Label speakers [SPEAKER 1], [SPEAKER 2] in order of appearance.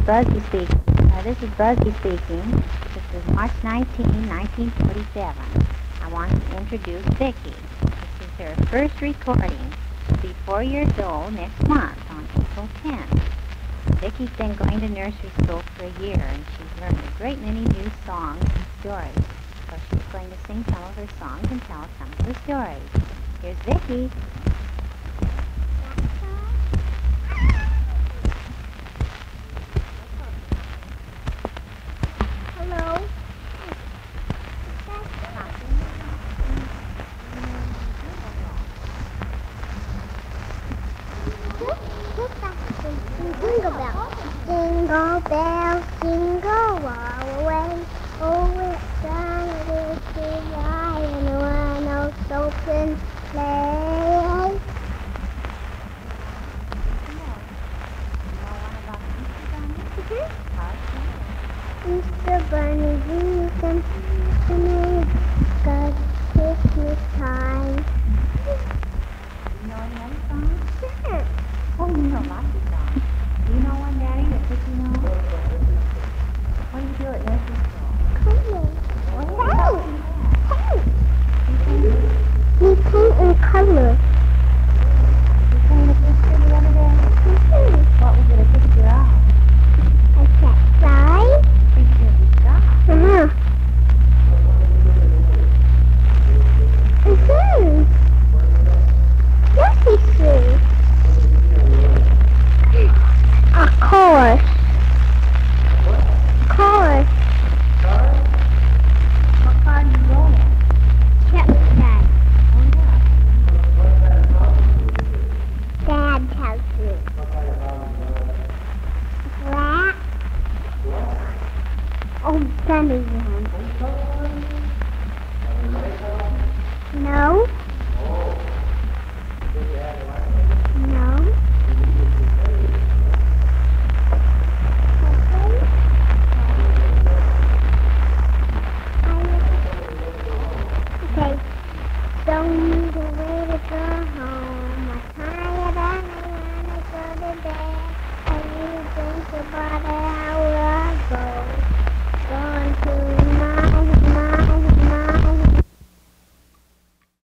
[SPEAKER 1] Busby speaking. This is March 19, 1947. I want to introduce Vicki. This is her first recording. She'll be 4 years old next month on April 10th. Vicki's been going to nursery school for a year, and she's learned a great many new songs and stories. So she's going to sing some of her songs and tell us some of her stories. Here's Vicki.
[SPEAKER 2] Hello. Jingle bells, jingle bells, jingle all the way. Oh, it's fun it is to ride in a one-horse open sleigh. Easter bunny, you can to me, 'cause Christmas time.
[SPEAKER 1] You know any other songs?
[SPEAKER 2] Sure.
[SPEAKER 1] Oh, you know lots of songs. Do you know one, Daddy, that Vicki knows? What do you do at nursery school?
[SPEAKER 2] We paint and color.
[SPEAKER 1] You painted a picture the other day? What was it a picture of?
[SPEAKER 2] A cat fly.
[SPEAKER 1] Picture of the sky.
[SPEAKER 2] Yes, it's true. A course. Course.
[SPEAKER 1] What car do you go in?
[SPEAKER 2] Dad.
[SPEAKER 1] Oh, yeah.
[SPEAKER 2] Dad tells me. Rat. Oh, Sunny one. No.